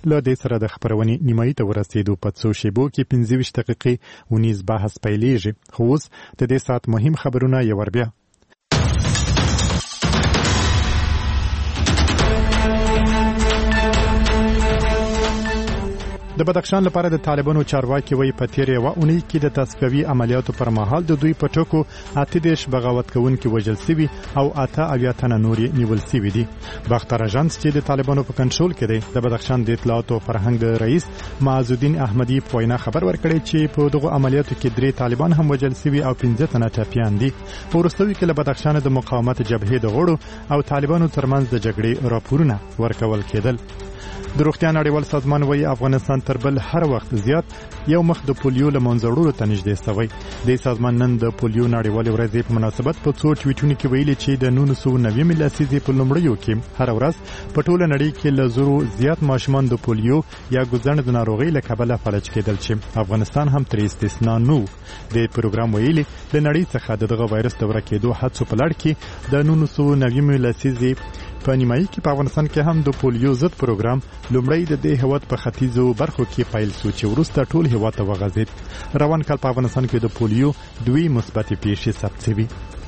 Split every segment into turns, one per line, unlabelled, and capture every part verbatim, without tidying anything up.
له دې سره د خبرونې نیمایي ته ورسېدو. په څو شیبو کې پنځه ویشت دقیقې ونیز بحث پیلېږي. خو اوس د دې ساعت مهم خبرونه یو ور بیا. د بدخشان لپاره د طالبانو چارواکي وایي په تېرې یوه اونۍ کې د تصفیوي عملیاتو پر مهال د دوی په ټکو اته دېرش بغاوت کوونکي وژل سوي او اته اویا تنه نور یې نیول سوي دي. باختر اژانس چې د طالبانو په کنټرول کې دی د بدخشان د اطلاعاتو او فرهنګ د رئیس معز الدین احمدي په وینا خبر ورکړی چې په دغو عملیاتو کې درې طالبان هم وژل سوي او پنځه تنه ټپیان دي. په وروستیو کې له بدخشان د مقاومت جبهې د غړو او طالبانو ترمنځ د جګړې راپورونه ورکول کېدل. د روغتیا نړیوال سازمان وایي افغانستان تر بل هر وخت زیات یو مخ د پولیو له منځه وړلو ته نږدې شوی. د سازمان نن د پولیو نړیوالې ورځې په مناسبت په څو ټویټونو کې ویلي چې د نولس سوه نوي لسیزې په لومړیو کې هر ورځ په ټوله نړۍ کې له زرو زیات ماشومان د پولیو یا ګوزڼ د ناروغۍ له کبله فلج کېدل چې افغانستان هم ترې استثنا نه و. د پروګرام ویلي د نړۍ څخه دغه وایرس د ورکېدو هڅو په لړ کې د نولس سوه نوي لسیزې په نیمایي کې په افغانستان کې هم د پولیو ضد پروګرام لومړی د دې هیواد په ختیځو برخو کې پیل شو چې وروسته ټول هیواد ته وغځېد. روان کال په افغانستان کې د پولیو دوی مثبتې پیښې ثبت شوي.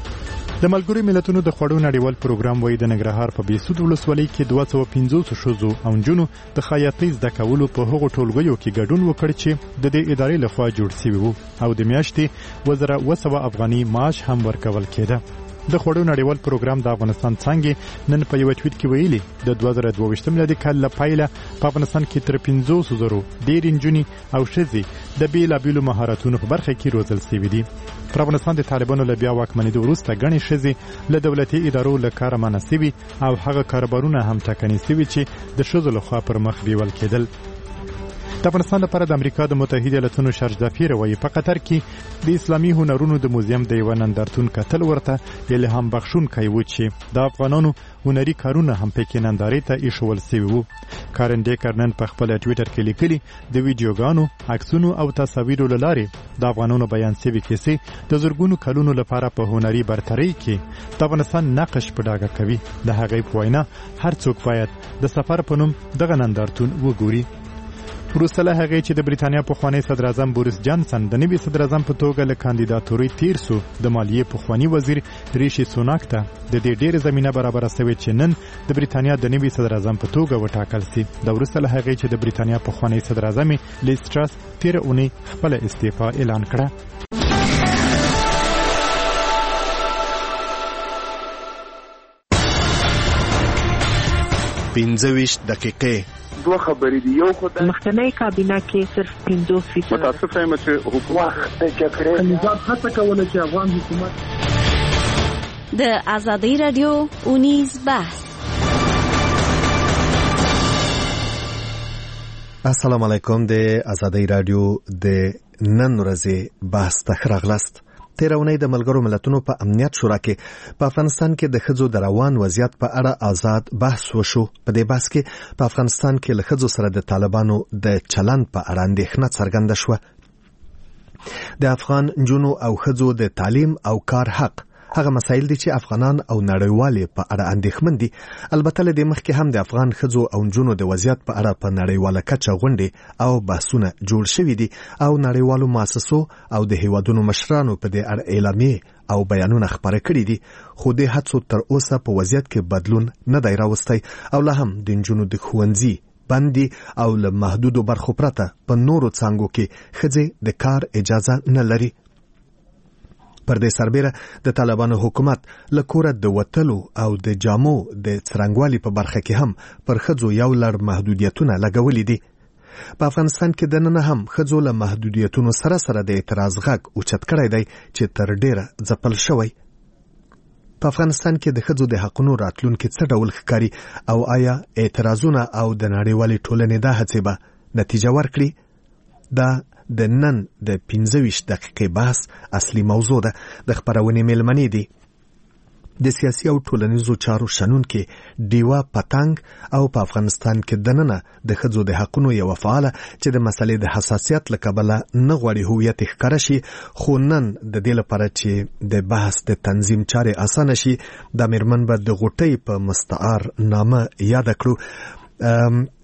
د ملګرو ملتونو د خوړو نړیوال پروګرام وایي د ننګرهار په بېسود ولسوالۍ کې دوه سوه پنځوس ښځو او نجونو د خیاطۍ زده کولو په هغو ټولګیو کې ګډون وکړ چې د دې ادارې لخوا جوړ شوي وو او د میاشتې اوه زره اوه سوه افغاني معاش هم ورکول کېده. د خوړو نړیوال پروګرام د افغانستان څنګه نن په یو ټویټ کې ویلي د دوه زره دوه ویشت میلادي کال له پیله په افغانستان کې تر پنځوس زرو ډېر نجونې او ښځې د بېلابېلو مهارتونو په برخه کې روزل شوي دي. پر افغانستان د طالبانو له بیا واکمنېدو وروسته ګڼې ښځې له دولتي ادارو له کاره منع شوي او هغه کاروبارونه هم ټاکنې شوي چې د ښځو لخوا پر مخ بیول کېدل. د افغانستان لپاره د امریکا د متحده ایالاتونو شارج دافیر وایي په قطر کې د اسلامي هنرونو د موزیم د یوه نندارتون کتل ورته الهام بخښونکی و چې د افغانانو هنري کارونه هم پکې نندارې ته ایښول سوي وو. کارن ډیکر نن په خپل ټویټر کې لیکلي د ویډیوګانو، عکسونو او تصاویرو له لارې د افغانانو بیان سوي کیسې د زرګونو کلونو لپاره په هنري برترۍ کې د افغانستان نقش په ډاګه کوي. د هغې په وینا هر څوک باید د سفر په نوم دغه نندارتون وګوري. وروسته له هغې چې د بریتانیا پخوانی صدر اعظم بوریس جانسن د نوي صدر اعظم په توګه له کاندیداتورۍ تیر سو، د مالیې پخوانی وزیر ریشي سوناک ته د دې ډېره زمینه برابره شوې چې نن د بریتانیا د نوي صدر اعظم په توګه وټاکل شي. د وروسته له هغې چې د بریتانیا پخوانی صدر اعظم لیز ټرس تېره اونۍ خپله استعفا اعلان کړه.
پنځه ویشت دقیقې
دوه خبرې دي. یو خو د
مخکنی کابینه کې صرف پنځوس فیصد
متاسف یم چې حکومت د جګړې نظام هڅه کوله چې افغان حکومت
د ازادي رادیو اونیز بحث.
السلام علیکم. د ازادي رادیو د نن ورځې بحث ته راغلاست. تیره اونۍ د ملګرو ملتونو په امنیت شورا کې په افغانستان کې د ښځو د روان وضعیت په اړه آزاد بحث وشو. په دې بحث کې په افغانستان کې له ښځو سره د طالبانو د چلند په اړه اندېښنه څرګنده شوه. د افغان نجونو او ښځو د تعلیم او کار حق هغه مسایل دي چې افغانان او نړیوالې په اړه اندېښمن دي. البته له دې مخکې هم د افغان ښځو او نجونو د وضعیت په اړه په نړیواله کچه غونډې او بحثونه جوړ شوي دي او نړیوالو مؤسسو او د هیوادونو مشرانو په دې اړه اعلامیې او بیانونه خپاره کړي دي. خو د هڅو تر اوسه په وضعیت کې بدلون نه دی راوستی او لا هم د نجونو د ښوونځي بندي او له محدودو برخو پرته په نورو څانګو کې ښځې د کار اجازه نه لري. پر دې سربېره د طالبانو حکومت له کوره د وتلو او د جامو د څرنګوالي په برخه کې هم پر ښځو یو لړ محدودیتونه لګولي دي. په افغانستان کې دننه هم ښځو له محدودیتونو سره سره د اعتراض غږ اوچت کړی دی چې تر ډېره ځپل شوی. په افغانستان کې د ښځو د حقونو راتلونکي څه ډول ښکاري او آیا اعتراضونه او د نړیوالې ټولنې دا هڅې به نتیجه ورکړي؟ دا د نن د پنځه ویشت دقیقې بحث اصلي موضوع ده. د خپرونې میلمنې دي د سیاسي او ټولنیزو چارو شنونکې ډیوا پتنګ او په افغانستان کې دننه د ښځو د حقونو یوه فعاله چې د مسلې د حساسیت له کبله نه غواړي هویت یې ښکاره شي. خو نن د دې لپاره چې د بحث د تنظیم چارې اسانه شي دا مېرمن به د غوټۍ په مستعار نامه یاده کړو.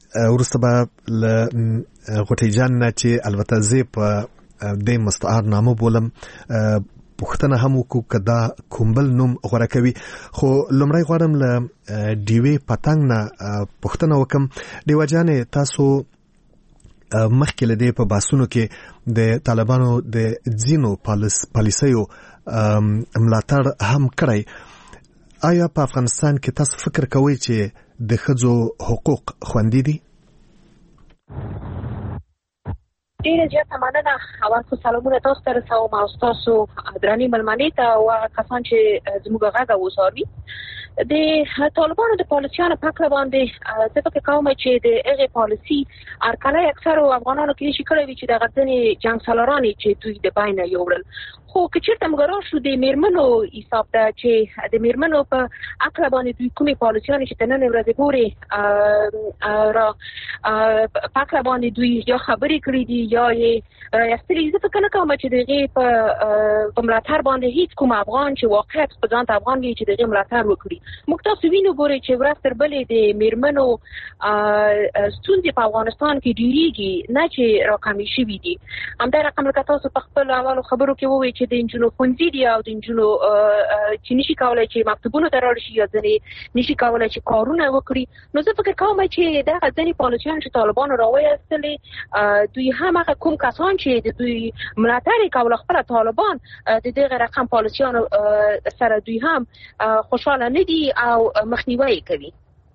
ورسته به ل غټي جان نه چې البته زه په د مستعار نامه بولم پښتنه هم وکړو کدا کومبل نوم غوړه کوي خو لمړی غواړم ل ډیوی پتنګ نه پښتنه وکم دیو جان تاسو مخکې لدې په باسونو کې د طالبانو د ځینو پالیسیو ملاتړ هم کړی آیا په افغانستان کې تاسو فکر کوئ چې د ښځو حقوق خوندي دي؟
ډیره زیاته مننه اول خو سلامونه تاسو ته رسوم او تاسو درنې ملمنې ته او کسان چې زموږ غږ اوساري د طالبانو د پالیسیانو په اړه باندې څه فکر کوم چې د هغه پالیسی ارکانه اکثر افغانانو کې شي کړی چې د غتنې جنگ سالارانو چې دوی د باینه یوړل خو که چیرته موږ راشو د میرمنو حساب ته چې د میرمنو په اړه باندې دوی کومې پالیسیانو چې نن ورځ پورې را په اړه باندې دوی یا خبرې کړې دي یا یې راستلې زه فکر نه کوم چې دغه په ملاتړ باندې هیڅ کوم افغان چې واقعا په ځان افغان وي چې دغه ملاتړ وکړي موږ تاسو وینو ګورئ چې ورځ تر بلې د میرمنو ستونزې په افغانستان کې ډیریږي نه چې راکمې شوي دي همدا رقم لکه تاسو په خپل اولو خبرو کې وویل چې د انجونو ښوونځي دي او د انجونو چې نشي کولای چې مکتبونو ته راړي شي یا ځنې نشي کولای چې کارونه وکړي نو زه فکر کوم چې دغه ځنې پالیسیان چې طالبانو راوایستلې دوی هم هغه کوم کسان چې د دوی ملاتړ کوي خپل طالبان د دغه رقم پالیسیانو سره دوی هم خوشاله نه دي او مخنیوي کوي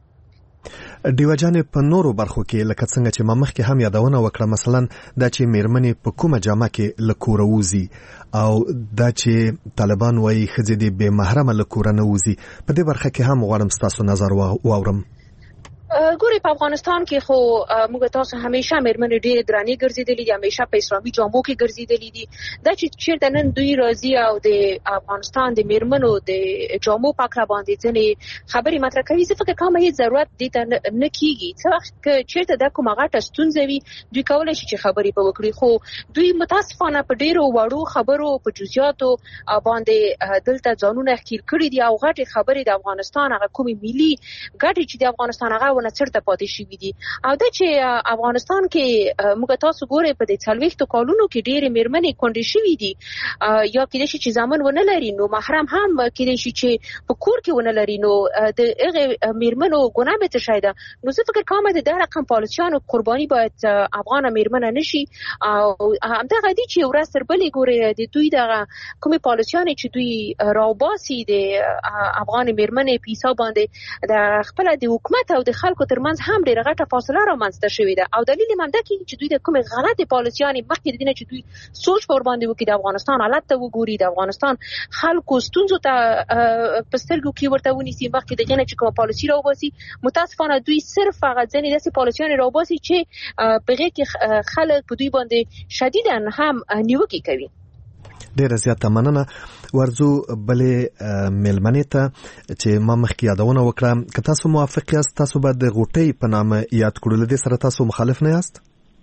دیو جان په نورو برخو کې لکه څنګه چې ما مخکې هم یادونه وکړه مثلا دا چې میرمنې په کومه جامه کې لکور ووزي او دا چې طالبان وايي خځې دې به محرمه لکور نه ووزي په دې برخه کې هم غواړم تاسو نظر واورم
ګوري په افغانستان کې خو موږ تاسو همیشه میرمنې ډېر درانې ګرځېدلې دي همیشه په اسلامي جامو کې ګرځېدلې دي دا چې چیرته نن دوی راځي او د افغانستان د میرمنو د جامو په اړه باندې ځنې خبرې مطرح کوي زه فکر کوم هیڅ ضرورت دې ته نه کیږي څه وخت چې چیرته د کومه غټه ستونزه وي دوی کولای شي چې خبرې په وکړي خو دوی متاسفانه په ډېرو وړو خبرو په جزئیاتو باندې دلته ځانونه ښکیل کړي دي او غټې خبرې د افغانستان هغه کومې ملي ګټې چې د افغانستان هغه چرته پاتې شي دي او د چې افغانستان کې موږ تاسو ګورئ په دې څلويختو کالونو کې ډېرې میرمنې کونډې شوې دي یا کېدای شي چې ځامن ونه لري نو محرم هم کېدای شي چې په کور کې ونه لري نو د هغه میرمنو ګناه به څه شي ده نو زه فکر کوم چې د رقم پالیسیانو قرباني باید افغان میرمنه نشي او همدغه دي چې ورځ تر بلې ګوري د دوی دغه کومې پالیسیانو چې دوی راوباسي د افغان میرمنې په حساب باندې د خپل د حکومت او د خلکو ترمنځ هم ډېره غټه فاصله رامنځته شوې ده او دلیل یې همدا کې چې دوی د کومې غلطې پالیسیانې مخکې د دې نه چې دوی سوچ په ور باندې وکړي د افغانستان حالت ته وګوري د افغانستان خلکو ستونزو ته په سترګو کې ورته ونیسي مخکې د دې نه چې کومه پالیسي راوباسي متاسفانه دوی صرف هغه ځینې داسې پالیسیانې راوباسي چې په هغې کې خلک په دوی باندې شدیداً هم نیوکې کوي
ډیره زیاته مننه ورزو بلې ملمنې ته چې ما مخکې یادونه وکړه که تاسو موافق یاست تاسو به د غوټۍ په نامه یاد کړو له دې سره تاسو مخالف نه یاست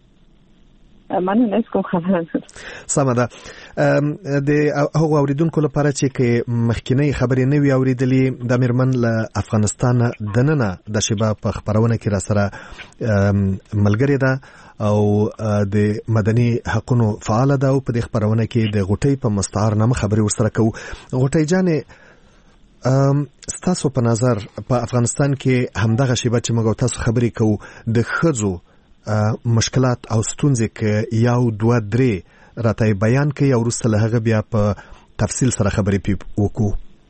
مننه کوم خبره
سمه ده د هغو اوریدونکو لپاره چې مخکینی خبرې نه وي اوریدلې د میرمن له افغانستان دننه د شبا په خبرونه کې را سره ملګری ده او د مدني حقوقو فعال ده او په دې خبرونه کې د غوټۍ په مستعار نامه خبرې ورسره کوو غوټۍ جانې ستاسو په نظر په افغانستان کې همدغه شیبه چې موږ تاسو خبرې کوو د ښځو مشکلات او ستونزې کې یو دوه درې راته بیان کوي او وروسته له هغه بیا په تفصیل سره خبرې وکړو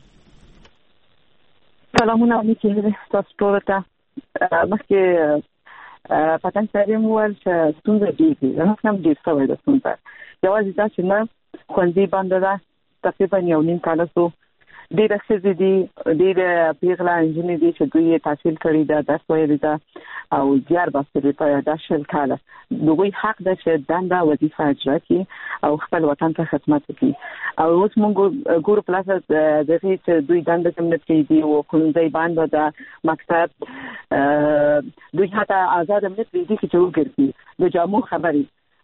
سلامونه علیکم تاسو ټول ته مخکې پاتن سریم ول چې ستونزې دي نو هم ډیر څه وایي د ستونزې یوازې دا چې نه خوندې باندې دا تقریبا یو نیم کال سو ډیر څه دي ډیر پیغلا انجینیر دي چې دوی تحصیل کړی دا درس ویلي دا او زیار باسي په داشل کاله دوی حق ده چې دنده وظیفه اجرا کړي او خپل وطن ته خدمت وکړي او اوس موږ ګورو پلاس د دې چې دوی دنده کوم نه کوي او کومځای باندې دا مکتب دوی هغه آزاد نه پریږدي چې وګرځي د جامو خبري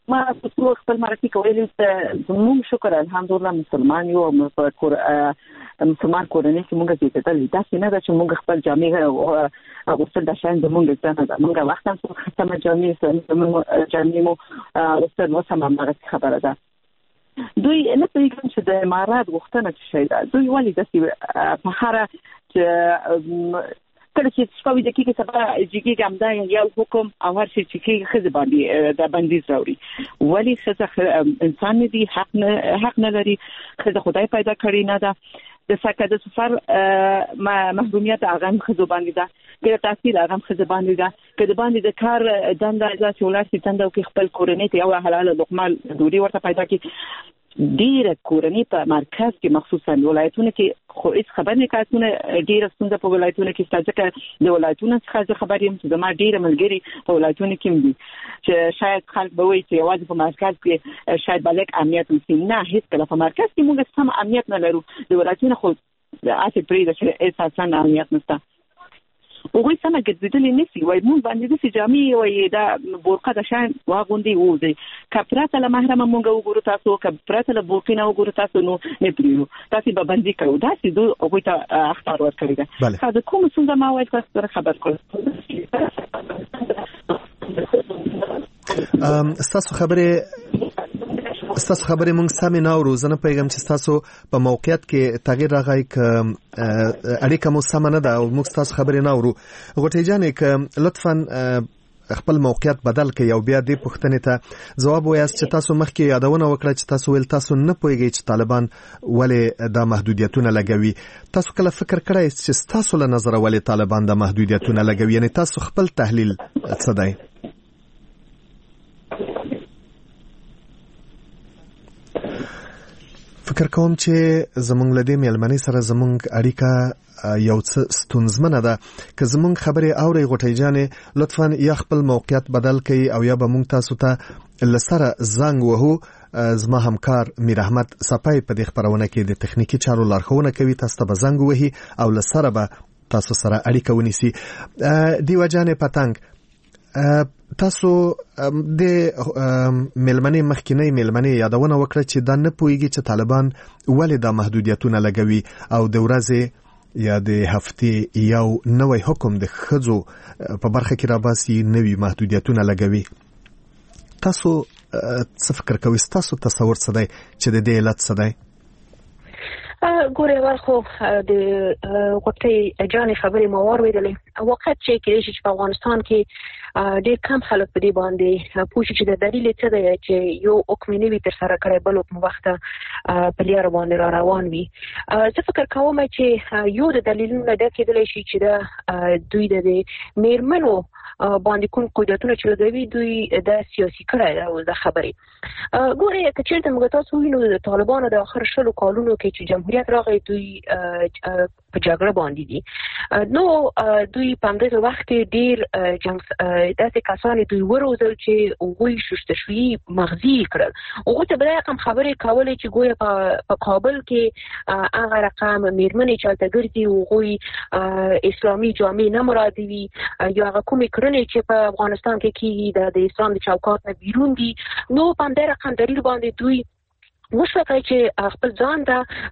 ما څو خپل معرفي کولای چې زموږ شکر الحمدلله مسلمان یو په کور مسلمان کورنۍ کې موږ زیاتېدل دا څنګه ده چې موږ خپل جامې غوښتل د شان زموږ ځان ده موږ وخت هم څو ختمه جامې زموږ جامې مو غوښتل نو سم هغه خبره ده دوی نه پیژنم چې د امارات غوښتنه څه شي ده دوی ولې داسې په هر چې کله چې شپږ دقیقې سبا جګی ګمدا یو حکم او هر شي چې خزه باندې د بندیز راوړي ولی خزه انسان دی حق نه حق نه لري خزه خدای پیدا کړی نه ده د سکه د سفر محرومیت هغه خزه باندې ده که تحصیل هغه خزه باندې ده که د باندې د کار دنده ځات ولاسي دنده او خپل کورنۍ ته یو حلال لقمه دوری ورته پیدا کی ډیره کورنۍ په مرکز کې مخصوصا ولایتونه کې خو هیڅ خبر نه کاتونه ډیره ستونزه په ولایتونه کې ستاسو کې د ولایتونو څخه خبر یم چې زما ډیره ملګری په ولایتونو کې دي چې شاید خلک به وایي چې یوازې په مرکز کې شاید بلک امنیت وي نه هیڅ کله په مرکز کې موږ سم امنیت نه لرو د ولایتونو خو اته پرې چې اساسا امنیت نشته وګورئ څنګه ګرځېدلې نسی وای مونږ باندې د سجامي وای دا بورقه د شان واغوندي وځي کپراته له محرم مونږ وګورو تاسو کپراته له بورقینه وګورو تاسو نو نه پریو تاسو به باندې کوو دا چې دوی هغه ته اختیار ورکړي دا دا کوم څنګه ما وای تاسو خبر کړئ
ام تاسو خبره ستاسو خبرې مونږ سمې نه اورو زه نه پوهېږم چې ستاسو په موقعیت کې تغییر راغی که اړیکه مو سمه نه ده او موږ ستاسو خبرې نه اورو غوټۍ جانې که لطفا خپل موقعیت بدل کړئ او بیا دې پوښتنې ته ځواب وایاست چې تاسو مخکې یادونه وکړه چې تاسو ویل تاسو نه پوهېږئ چې طالبان ولې دا محدودیتونه لګوي تاسو کله فکر کړی چې ستاسو له نظره ولې طالبان دا محدودیتونه لګوي یعنې تاسو خپل تحلیل څه دی فکر کوم چې زمونږ له دې میلمنې سره زمونږ اړیکه یو څه ستونزمنه ده که زمونږ خبرې اورئ غوټۍ جانې لطفا یا خپل موقعیت بدل کړئ او یا به مونږ تاسو ته له سره زنګ وهو زما همکار میر احمد صفای په دې خپرونه کې د تخنیکي چارو لارښوونه کوي تاسو ته به زنګ وهي او له سره به تاسو سره اړیکه ونیسي دیوه جانې پتنګ تاسو د ملمنې مخکینی ملمنې یادونه وکړه چې دا نه پوهیږي چې طالبان ولې دا محدودیتونه لګوي او د ورځې یا د هفتې یو نوی حکم د ښځو په برخه کې راباسي نوي محدودیتونه لګوي تاسو څه فکر کوئ ستاسو تصور څه دی چې د دې علت څه دی
ګوره ورخو د غوټۍ جانې خبرې مو واورېدلې واقعیت چې کېدای شي چې په افغانستان کې ډېر کم خلک په دې باندې پوه شي چې د دلیل څه دی چې یو حکم نه وي ترسره کړی بل حکم وخته په لاره باندې را روان وي زه فکر کوم چې یو د دلیلونو دا کېدلی شي چې د دوی د میرمنو باندې کوم قدرتونه چې لګوي دوی د سیاسي کړی دا اوس د خبرې ګوره که چېرته موږ تاسو ووینو د طالبانو د آخر شلو کالونو کې چې جمهوریت راغی دوی په جګړه باندې دي نو دوی په همدغه وخت کې ډېر جنګ داسې کسان دوی وروزل چې هغوی ششتشویي مغزي کړل هغوی ته به دا رقم خبرې کولې چې ګویا په کابل کې هغه رقم میرمنې چې هلته ګرځي هغوی اسلامي جامې نه مرادوي یا هغه کومې کړنې چې په افغانستان کې کېږي د اسلام د چوکاټ نه بیرون دي نو په همدې رقم دلیل باندې دوی وشوکړي چې خپل ځان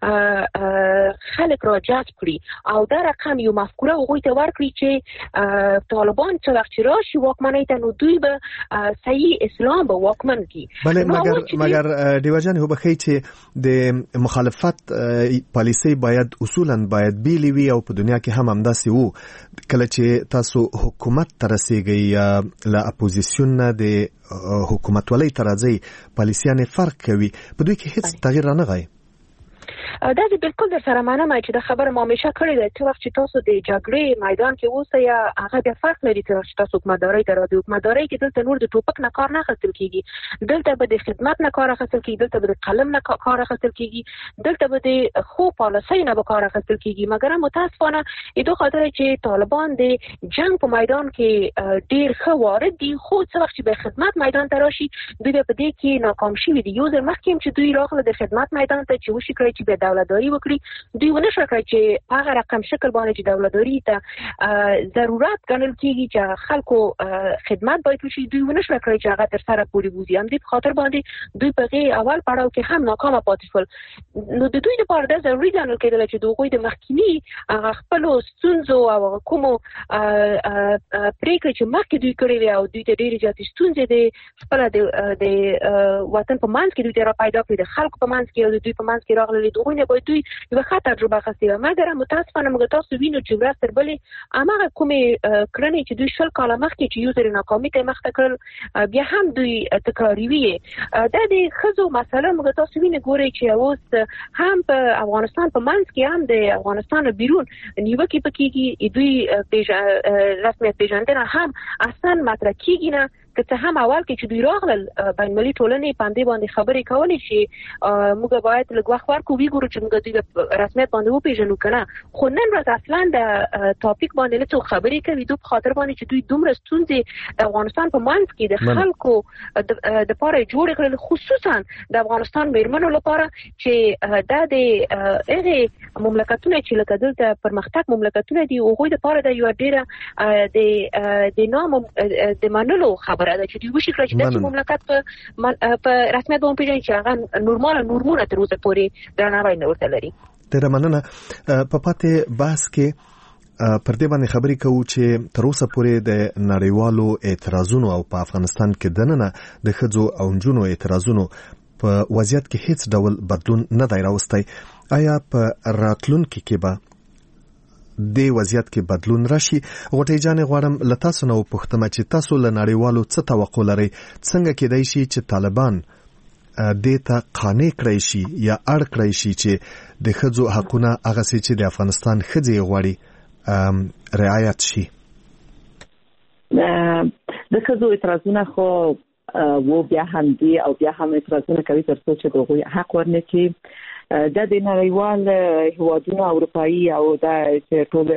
ته خلک را جذب کړي او دا رقم یو مفکوره هغوی ته ورکړي چې طالبان څه وخت چې راشي واکمنۍ ته نو دوی به صحیح اسلام به واکمن کړي
بله مګر مګر ډیوه جان هو بخی چې د مخالفت پالیسي باید اصولا باید بیلی وي او په دنیا کې هم همداسې وو کله چې تاسو حکومت ته رسیږئ یا له اپوزیسیون نه د حکومت ولې ترځي پالیسيانه فرق کوي په دوی کې هیڅ تغییر نه غي
دا دې بالکل در سره منم چې د خبره ما همیشه کړې ده چې وخت چې تاسو د جګړې میدان کې اوسئ یا هغه د فرق لري چې تاسو حکومتداري ته راځي حکومتداري کې دلته نور د ټوپک نه کار نه اخیستل کیږي دلته به د خدمت نه کار اخیستل کیږي دلته به د قلم نه کار اخیستل کیږي دلته به د خو پالیسۍ نه به کار اخیستل کیږي مګر متاسفانه ایدو خاطر چې طالبان د جنگ په میدان کې ډیر ښه وارد دي خو څه وخت چې به خدمت میدان ته راشي دوی په دې کې ناکام شوي دي یو ځل مخکې چې دوی راغله د خدمت میدان ته چې وشي کړی چې به دولتداري وکړي دوی ونه شو کړی چې په هغه رقم شکل باندې چې دولتداري ته ضرورت ګڼل کیږي چې خلکو خدمت باید وشي دوی ونه شو کړی چې هغه تر سره پورې بوزي هم دې په خاطر باندې دوی په غي اول پړاو کې هم ناکامه پاتې شول نو د دوی لپاره د ضروري ګڼل کېدل چې دوی د مخکینی هغه خپل ستونزو او کومو پریکړې چې مخکې دوی کړې وي او دوی ته ډېرې زیاتې ستونزې د خپل د وطن په منځ کې دوی ته را پیدا کړې د خلکو په منځ کې او دوی په منځ کې راغلي دوی نه باید دوی یو ښه تجربه اخیستې وي مګر متاسفانه موږ تاسو وینو چې ورځ تر بلې هماغه کومې کړنې چې دوی شل کاله مخکې چې یو ځل ناکامي ته مخ ته کړل بیا هم دوی تکراري وي دا د ښځو مسله موږ تاسو وینو ګورئ چې اوس هم په افغانستان په منځ کې هم د افغانستان بیرون نیوکې پکېږي دوی رسمیت پیژندنه هم اصلا مطرح کیږي نه که څه هم اول کې چې دوی راغلل بین المللي ټولنې باندې باندې خبرې کولې چې موږ باید لږ وخت ورکړو وګورو چې موږ دوی رسمیت باندې وپیژنو کنه خو نن ورځ اصلا د ټاپک باندې له څه خبرې کوي دوی په خاطر باندې چې دوی دومره ستونزې د افغانستان په منځ کې د خلکو د پاره جوړ کړل خصوصا د افغانستان میرمنو لپاره چې دا د هغه مملکتونه چې لکه دلته پرمختګ مملکتونه دي او غوي د پاره د یو ډیره د د نام د منلو خبر دا چې دوی وشي کړی چې د مملکت په په رسمیت باندې پیژني چې هغه نورمال نورمونه تر اوسه پورې درناوی نه ورته لري
تر مننه په پاتې بحث کې پر دې باندې خبرې کوو چې تر اوسه پورې د نړیوالو اعتراضونو او په افغانستان کې دننه د ښځو او نجونو اعتراضونو په وضعیت کې هیڅ ډول بدلون نه دی راوستی آیا په راتلونکي کې به د وضعیت کې بدلون راشي غوټۍ جان غواړم له تاسو نو پوښتنه چې تاسو له نړیوالو څه توقع لرئ څنګه کېدای شي چې طالبان د ته قانع کړی شي یا اړ کړی شي چې د ښځو حقونه هغه چې د افغانستان ښځې غواړي رعایت شي
د ښځو اعتراضونه خو وو بیا هم دي او بیا هم اعتراضونه کوي تر څو چې دوی حق ورنکړي دا د نړیوال هیوادونو اروپایي او دا چې ټول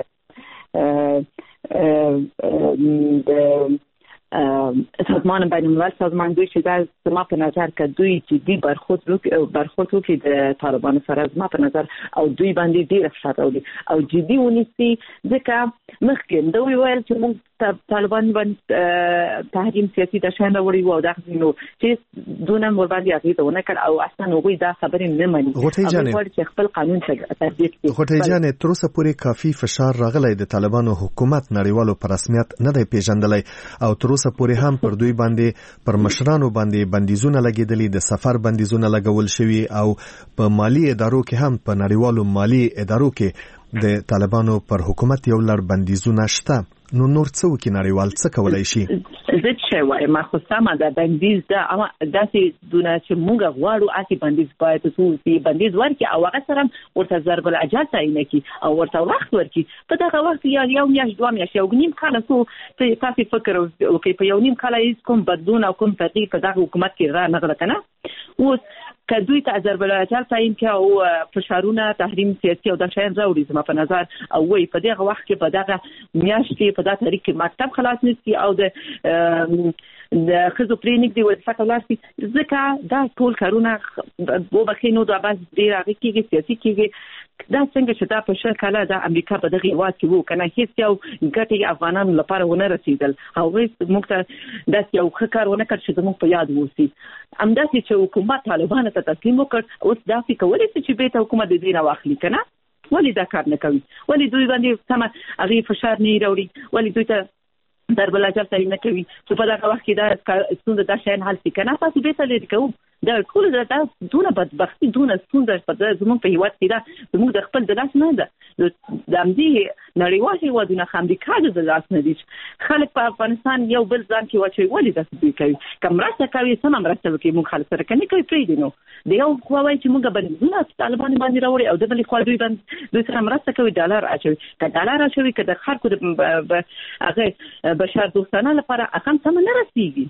د سازمان بین الملل سازمان دوی چې دا زما په نظر کې دوی جدي برخورد برخورد وکړي د طالبانو سره زما په نظر او دوی باندې ډیر فشار راوړي او جدي ونیسي ځکه مخکې دوی ویل چې موږ طالبان باندې تحریم سیاسي د شان وړي وو دا نو چې دونه مور باندې اغیزه ونه کړ او اصلا هغوی دا خبرې نه مني
غوټۍ جانې
چې خپل قانون ته تطبیق کړي
غوټۍ جانې تر اوسه پورې کافي فشار راغلی د طالبانو حکومت نړیوالو په رسمیت نه دی پیژندلی او تر اوسه پورې هم پر دوی باندې پر مشرانو باندې بندیزونه لګیدلي د سفر بندیزونه لګول شوي او په مالی ادارو کې هم په نړیوالو مالی ادارو کې د طالبانو پر حکومت یو لړ بندیزونه شته نو نور څه وکړي نړیوال څه کولای شي
زه چې وایم ما خو سمه ده بندیز ده اما داسې دونه چې موږ غواړو اسی بندیز باید څه بندیز ورکړي او هغه سره ورته ضرب الاجل تعیین کړي او ورته وخت ورکړي په دغه وخت یا یو میاشت دوه میاشتې او نیم کال څو تاسو فکر وکړئ په یو نیم کال هیڅ کوم بدلون او کوم تغییر په دغه حکومت کې را نه غله کنه اوس کدوې ته ضرب الاجل تعیین کړي او فشارونه تحریم سیاسي او د شاین راوړي زما په نظر او وای په دغه وخت کې په دغه میاشتې په دغه تاریخ کې مکتب خلاص نشي او د د خزو پرینیک دی وظیفه کولای ځکه دا ټول کارونه وو بخینو د باز ډیر هغه کېږي سیاسي کېږي دا څنګه چې دا په شل کاله د امریکا په دغه واک کې وو کنه هیڅ یو ګټي افغانانو لپاره ونه رسیدل او موږ ته داس یو خکار ونه کړ چې موږ په یاد ووسی امداسي چې حکومت طالبان ته تسلیم وکړ اوس دا فکر ولې چې به حکومت د دې نه واخلي کنه ولې دا کار نه کوي ولې دوی باندې سم هغه فشار نه راوړي ولې دوی ته ضرب الاجل تعیین نه کوي چې په دغه وخت کې دا ستونزه د شین حل شي کنه تاسو به تل لري کوو دا ټول دا دونه بدبختی دونه ستونزه په زموږ په هیواد کې دا زموږ د خپل د لاس نه ده د امدې نړیوال هیوادونه هم د کاږي د لاس نه دي خلک په افغانستان یو بل ځان کې واچوي ولې داسې کوي کوم راځه کوي سم مرسته کوي موږ خلک سره کني کوي پری دي نو د یو قوای چې موږ باندې طالبان باندې راوړي او د بل خو دوی باندې دوی سره مرسته کوي ډالر اچوي که ډالر اچوي که د خلکو د هغه بشر دوستانه لپاره اقام سم نه رسیږي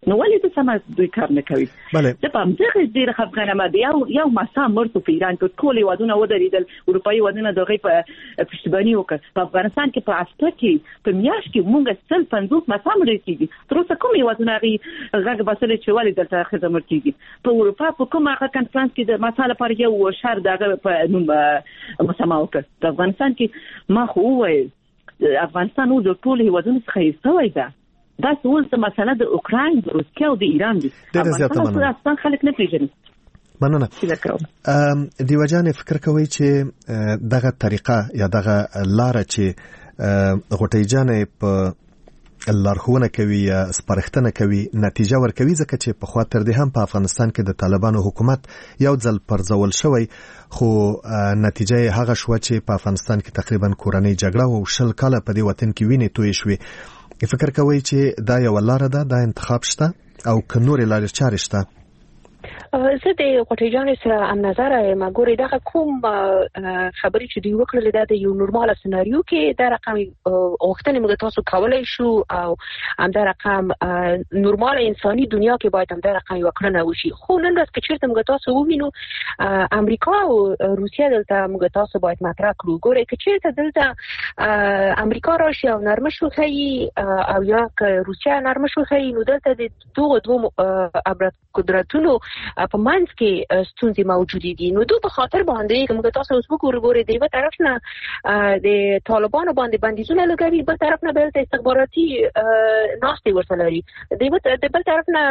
نو ولې د سم دوی کار نه کوي د پام دغه ډیر خفقانه ما دی یو یو مسا مرته په ایران کې ټول ودونه ودرېدل اروپאי ودونه دغه په پښتبانی وکړ په افغانستان کې په استه کې په میاش کې مونږ سل پنځوس مسا مړ کیږي تر اوسه کومې ودونه غي غږ بسل چې ولې دلته خدمت کیږي په اروپا په کومه کنفرانس کې د مساله پر یو شهر دغه په نوم مسما وکړ په افغانستان کې ما خو وایي افغانستان او د ټول هیوادونو څخه یې ده دا څول څه مسله د اوکراین د روسیا او د ایران دي افغانستان خلک نه پیژني
مننه دیو جان فکر کوي چې دغه طریقه یا دغه لار چې غټی جان په لارښوونه کوي یا سپارښتنه کوي نتیجه ورکوي ځکه چې په خوا تر دې هم په افغانستان کې د طالبانو حکومت یو ځل پرځول شوی خو نتیجه هغه شو چې په افغانستان کې تقریبا کورنۍ جګړه او شل کاله په دې وطن کې وینې توی شوې فکر کوي چې دا یو لار ده دا انتخاب شته او که نور لارې چارې شته
زه د غټی جان سره ام نظر یم ګورې دا کوم خبرې چې دی وکړل دا د یو نورمال سناریو کې دا رقم اوختنې موږ تاسو کولای شو او هم دا رقم نورمال انساني دنیا کې باید هم دا رقم وکړنه وشي خو نن ورځ کې چیرته موږ تاسو ووینو امریکا او روسیا دلته موږ تاسو باید مطرح کړو ګورې کې چیرته دلته امریکا راشي او نرمه شوخی او یا که روسیا نرمه شوخی نو دلته د دوه دوه قدرتونو په منځ کې ستونزې موجودې دي نو دوی په خاطر باندې کوم تاسو اوس وګورئ د یو طرف نه د طالبانو باندې بندیزونه لګوي بل طرف نه بل استخباراتي ناستې ورته لري د بل طرف نه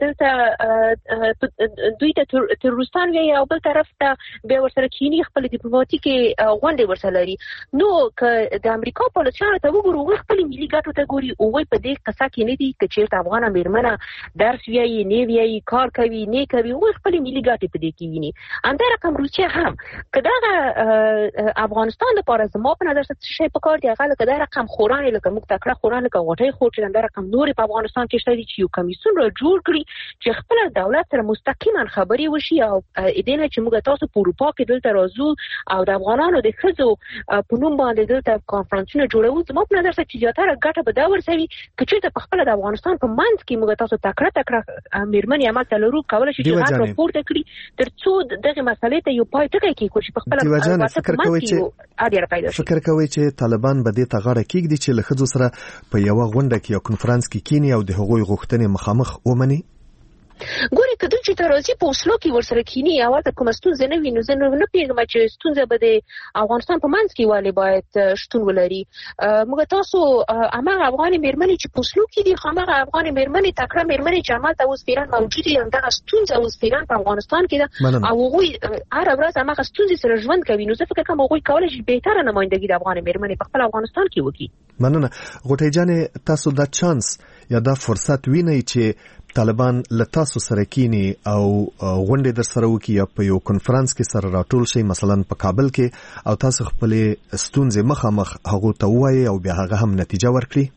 دلته دوی ته تروریستان وي او بل طرف ته به ورسره چینی خپل ډیپلوماټیکي غونډې ورته لري نو که د امریکا پالیسیانو ته وګورو خپل ملي ګټو ته ګوري او وای په دې قصه کې نه دي چې چیرته افغان میرمنه درس ویایي نه ویایي کار کوي نه کوي او خپل ملي ګټې په دې کې ویني انده رقم روسیا هم کدا افغانستان لپاره زمو په نظر څه شي په کار دی هغه کدا رقم خورانه لکه موږ تکړه خورانه لکه غټي خور چې انده رقم نور په افغانستان کې شته چې یو کمیسون را جوړ کړي چې خپل دولت سره مستقیما خبري وشي او اېدنه چې موږ تاسو په اروپا کې دلته راځو او د افغانانو د خزو په نوم باندې دلته کانفرنسونه جوړو زمو په نظر چې زیاتره ګټه به دا ورسوي چې په خپل د افغانستان په منځ کې موږ تاسو تکړه تکړه میرمنې عمل تلرو کول شي چې راپورته کړي ترڅو دغه مسلې ته یو پای ټکی کې کوشش په خپل
فکر کوي چې فکر کوي چې طالبان به دې ته غاړه کېږدي چې له خځو سره په یو غونډه کې یو کنفرانس کې کینی او د هغوی غوښتنې مخامخ ومني
ګوري کله چې ترازی په اوسلو کې ورسره کینی او د کوم ستونزې نه ویني زه نه پیغام چې ستونزه به د افغانستان په منځ کې والی باید شتون ولري موږ تاسو امغه افغان میرمنې چې په اوسلو کې دي هغه افغان میرمنې تکړه میرمنې چې عمل ته اوس پیران موجود دي دغه ستونزه اوس پیران په افغانستان کې ده او هغوی هر ورځ هغه ستونزې سره ژوند کوي نو زه فکر کوم هغوی کولای شي بهتره نمائندګي د افغان میرمنې په خپل افغانستان کې وکړي
مننه غټی جان تاسو دا چانس یا دا فرصت وینئ چې طالبان له تاسو سره کینی او غونډې در سره وکي یا په یو کنفرانس کې سره راټول شي مثلا په کابل کې او تاسو خپل ستونزې مخامخ هغه ته وایي او بیا هغه هم نتیجه ورکړي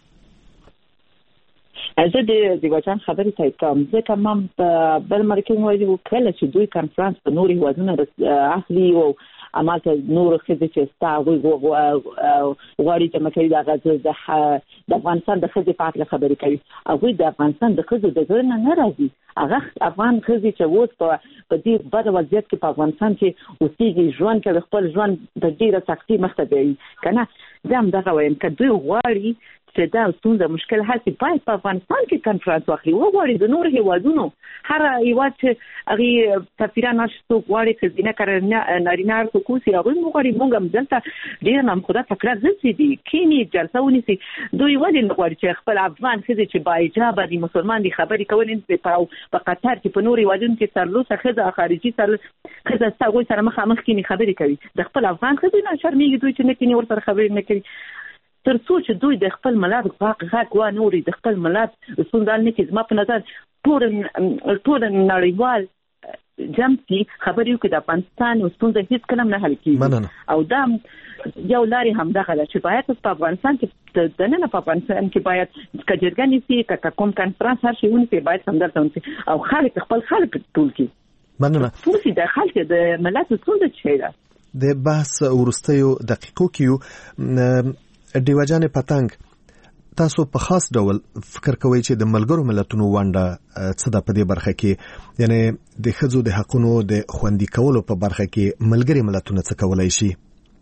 زه د دیوچان خبرې ته کوم ځکه ما بل مرکه وایي وکړه چې دوی کنفرانس په نوري وادونه اخلي او اماته نور خزه چې ستاوي غواړي چې مکه دا غزه د افغانستان د خزه په اړه خبرې کوي او د افغانستان د خزه د ګرنه نه راځي هغه افغان خزه چې ووت په دې بد وضعیت کې په افغانستان کې اوسېږي ژوند کوي خپل ژوند د ډیره سختي مخته دی کنه زم دغه وایم چې دوی غواړي چې دا ستونزه مشکل هڅه باید په افغانستان کې کنفرانس واخلي او غواړي د نور هیوادونو هر هیواد چې هغه سفیران نشته غواړي چې دینه کارنه نارینه ارتو کوسي هغه موږ موږ هم دلته ډیر نام خدا تکرار زسي دي کینی جلسه ونیسي دوی ولې نه غواړي چې خپل افغان خزه چې باجابه دي مسلمان دي خبرې کول په قطر کې په نور هیوادونو کې سرلوسه خزه خارجي سر خزه ستاسو سره مخامخ کینی خبرې کوي د خپل افغان خزه نه شرمېږي دوی چې نه کینی ورسره خبرې نه کوي ترڅو چې دوی د خپل ملت غاق غاق و نوري د خپل ملت څنګه نه کې زما په نظر ټول ټول نړیوال جمعي خبرې وکړي د افغانستان او څنګه هیڅ کلم نه حل کیږي او دا یو لاري هم دغه چې باید په افغانستان کې د نه په افغانستان کې باید کجرګنی سي که کوم کنفرانس هر شي ونی باید سمدلته ونی او خلک خپل خلک ټول کی
مننه
څه د خلک د ملت څنګه چي دا
د بحث ورستیو دقیقو کیو دیوجان پتنګ تاسو په خاص ډول فکر کوئ چې د ملګرو ملتونو ونډه څه ده په دې برخه کې، یعنی د ښځو د حقونو د خوندي کولو په برخه کې ملګري ملتونه څه کولای شي؟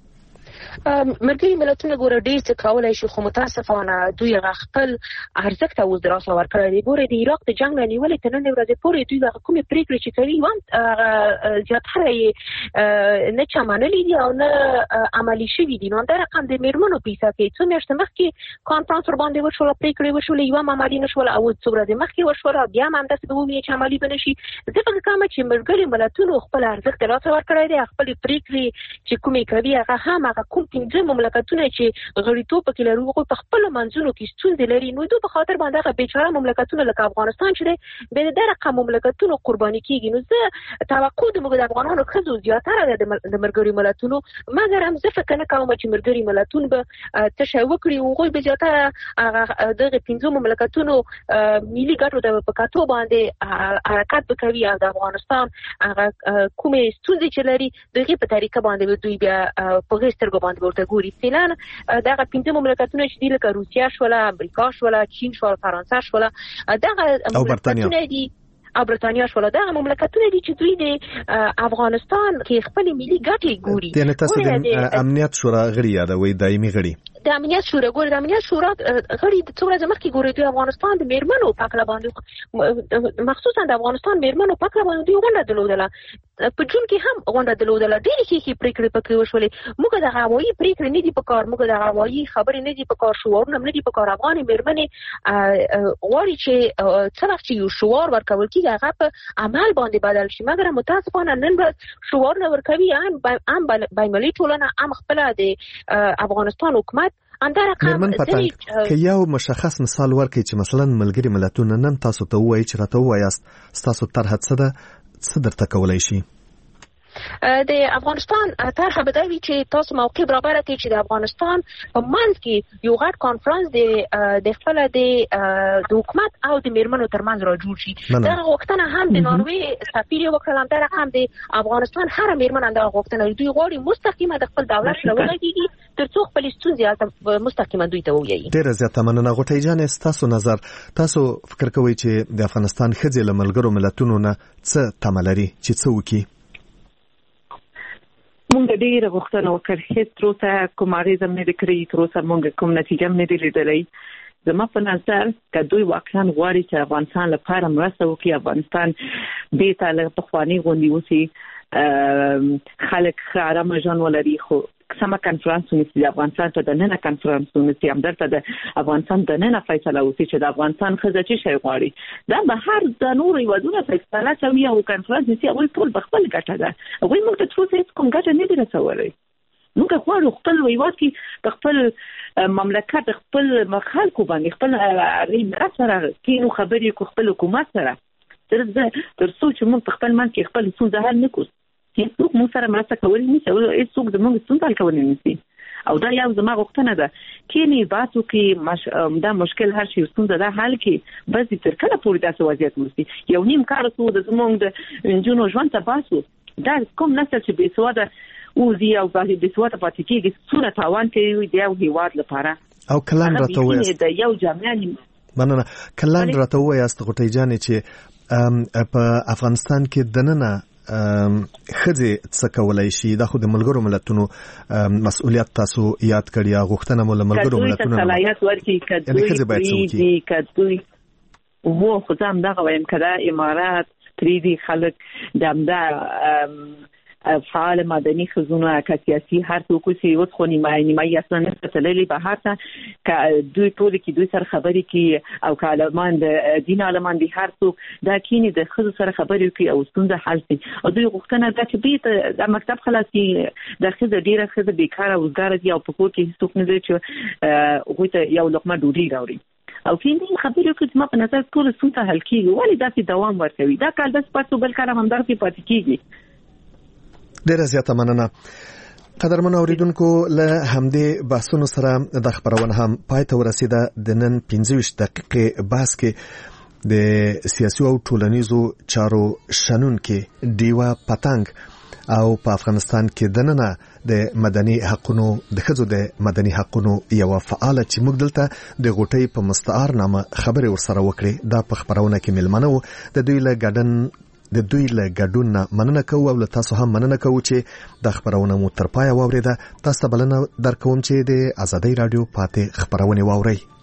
ملګري ملتونه ګوره ډېر څه کولای شي، خو متاسفانه دوی خپل ارزښت اوس دراسه ورکړی دی. ګوره د عراق د جنګ نه نیولې تر نن ورځې پورې دوی هغه کومې پرېکړې چې کوي هم زیاتره یې نه چا منلي دي او نه عملي شوي دي. نو همدا رقم د میرمنو په حیث کې څو میاشتې مخکې کانفرانس ورباندې وشوله، پرېکړې وشولې، یوه هم عملي نه شوله، او څو ورځې مخکې وشوله بیا هم همداسې به ووینې چې عملي به نه شي. زه فکر کوم چې ملګري ملتونو خپل ارزښت دراسه ورکړی دی، خپلې پرېکړې چې کومې کوي هغه هم هغه کوم پنځه مملکتونه چې غړیتوب پکې لري هغوی په خپلو منځونو کې ستونزې لري، نو دوی په خاطر باندې هغه بیچاره مملکتونه لکه افغانستان چې دی بیا د دې رقم مملکتونو قرباني کېږي. نو زه توقع د موږ د افغانانو ښځو زیاتره ده د ملګري ملتونو، مګر هم زه فکر نه کوم چې ملګري ملتون به څه شی وکړي. هغوی به زیاتره هغه دغه پنځو مملکتونو ملي ګټو ته په کتو باندې حرکت وکوي او د افغانستان هغه کومې ستونزې چې لري دغې په طریقه باندې به دوی بیا په هغې سترګو باندې ورته ګوري. فعلا دغه پنځه مملکتونه چې دي لکه روسیه شوله، امریکا شوله، چین شوله، فرانسه شوله، دغه مملکتونه دي او برتانیا شوله، دغه مملکتونه دي چې دوی د افغانستان کې خپل ملي ګټې ګوري.
یعنې تاسو د امنیت شورا غړي یادوئ، دایمي غړي
د امنیت شورا ګوري، د امنیت شورا غړي د څو ورځې مخکې ګوري دوی افغانستان د میرمنو په هکله باندې، مخصوصا د افغانستان میرمنو په هکله باندې دوی غونډه درلودله. په جون کې هم غونډه درلودله، ډېرې ښې ښې پرېکړې پکې وشولې. موږ دغه هوایي پرېکړې نه دي په کار، موږ دغه هوایي خبرې نه دي په کار، شعارونه نه دي په کار. افغانې میرمنې غواړي چې څه وخت چې یو شعار ورکول کېږي هغه په عمل باندې بدل شي، مګر متاسفانه نن ورځ شعارونه ورکوي هم بین‌المللي ټولنه هم خپله د افغانستان حکومت.
میرمن پتنګ که یو مشخص مثال ورکړي چې مثلا ملګري ملتونه نن تاسو ته ووایي چې راته ووایاست ستاسو طرحه څه ده، څه درته کولی شي؟
د افغانستان طرحه به دا وي چې تاسو موقع برابره کړئ چې د افغانستان په منځ کې یو غټ کانفرانس د خپله د حکومت او د میرمنو ترمنځ را جوړ شي. دغه غوښتنه هم د ناروې سفیر یې وکړله، همدغه هم د افغانستان هره میرمن همدغه غوښتنه لري. دوی غواړي مستقیمه د خپل دولت سره وغږېږي تر څو خپلې ستونزې هلته مستقیمه دوی ته ووایي.
ډېره زیاته مننه. غوټۍ جانې، ستاسو نظر، تاسو فکر کوئ چې د افغانستان ښځې له ملګرو ملتونو نه څه تمه لري چې څه وکړي؟
مونږ ډېره غوښتنه وکړه، هېڅ تر اوسه کوم اغېزه هم نه دی کړی، تر اوسه مونږ کوم نتیجه هم نه دی لیدلی. زما په نظر که دوی واقعا غواړي چې افغانستان لپاره مرسته وکړي، افغانستان بېرته له پخواني غوندې اوسي، خلک ښه ارامه ژوند ولري، خو سمه کنفرانس ونیسي، د افغانستان ته دننه کنفرانس ونیسي، همدلته د افغانستان دننه فیصله وشي چې د افغانستان ښځه څه شی غواړي. دا به هر د نورو هېوادونو فیصله کوي او کنفرانس نیسي، هغوی ټول په خپل ګټه ده. هغوی موږ ته تر اوسه هېڅ کوم ګټه نه دي رسولی. موږ غواړو خپل هېواد کې په خپل مملکت خپل خلکو باندې خپل ملت سره کینو خبرې کو، خپل حکومت سره، تر څو چې موږ په خپل منځ کې خپل ستونزه حل نه کړو. هیڅوک موږ سره مرسته کولی نشي او هیڅوک زموږ ستونزه حل کولی نشي. او دا یو زما غوښتنه ده کینی باسو کې مش... دا مشکل هر شي ستونزه ده حل کې، بس تر کله پورې داسې وضعیت وسی یو نیم کار سو د زموږ د انجونو ژوند ته باسو. دا کوم نسل چې بې سواده اوزي او بې سواده پاتې کېږي څونه تاوان کوي د یو هېواد لپاره.
او کلان راته وایاست
د یو جامعه
مننه کلان راته وایاست غوټۍ جانې چې په افغانستان کې دننه ښځې څه کولی شي؟ دا خو د ملګرو ملتونو مسؤلیت تاسو یاد کړی، غوښتنه مو له ملګرو ملتونو
که دوی ته صلاحیت ورکړي، که دوی پرېږدي، که دوی و خو زه همدغه وایم که دا امارات پرېږدي خلک د همدا فعال مدني ښځونه که سیاسي هر څوک اوسي، اوس خو نیمایي نیمایي اصلا نشته تللي بهر ته، که دوی ټول کې دوی سره خبرې کوي او که عالمان د دین عالمان دي هر څوک دا کینی د ښځو سره خبرې کوي او ستونزه حل شي. او دوی غوښتنه ده چې بیرته د مکتب خلاصي د ښځه ډېره ښځه بیکاره وزګاره دي او په کور کې هېڅوک نه دی چې هغوی ته یو لقمه ډوډۍ راوړي. او کیندې خبرې وکړي چې ما په نظر ټول ستونزه حل کېږي، ولې داسې دوام ورکوي؟ دا کال داسې پاتې بل کال هم همدغسې پاتې کېږي.
ډیره زیاته مننه. قدرمن اوریدونکو، له همدې بحثونو سره د خبرونه هم پای ته ورسیده. د نن پنځه ویشت دقیقې بحث کې د سیاسي او ټولنیزو چارو شنونکي ډیوا پتنګ او په افغانستان کې دننه د مدني حقوقو د ښځو د مدني حقوقو یو فعال چې موږ دلته د غوټۍ په مستعار نامه خبرې ورسره وکړې دا په خبرونه کې ملمنه وو د دوی له ګډن د دوی له ګډون مننه کوو او له تاسو هم مننه کوو چې د خبرونه مو تر پایه واورېده. تاسو ته بلنه درکوم چې د آزادۍ رادیو پاتې خبرونه واورئ.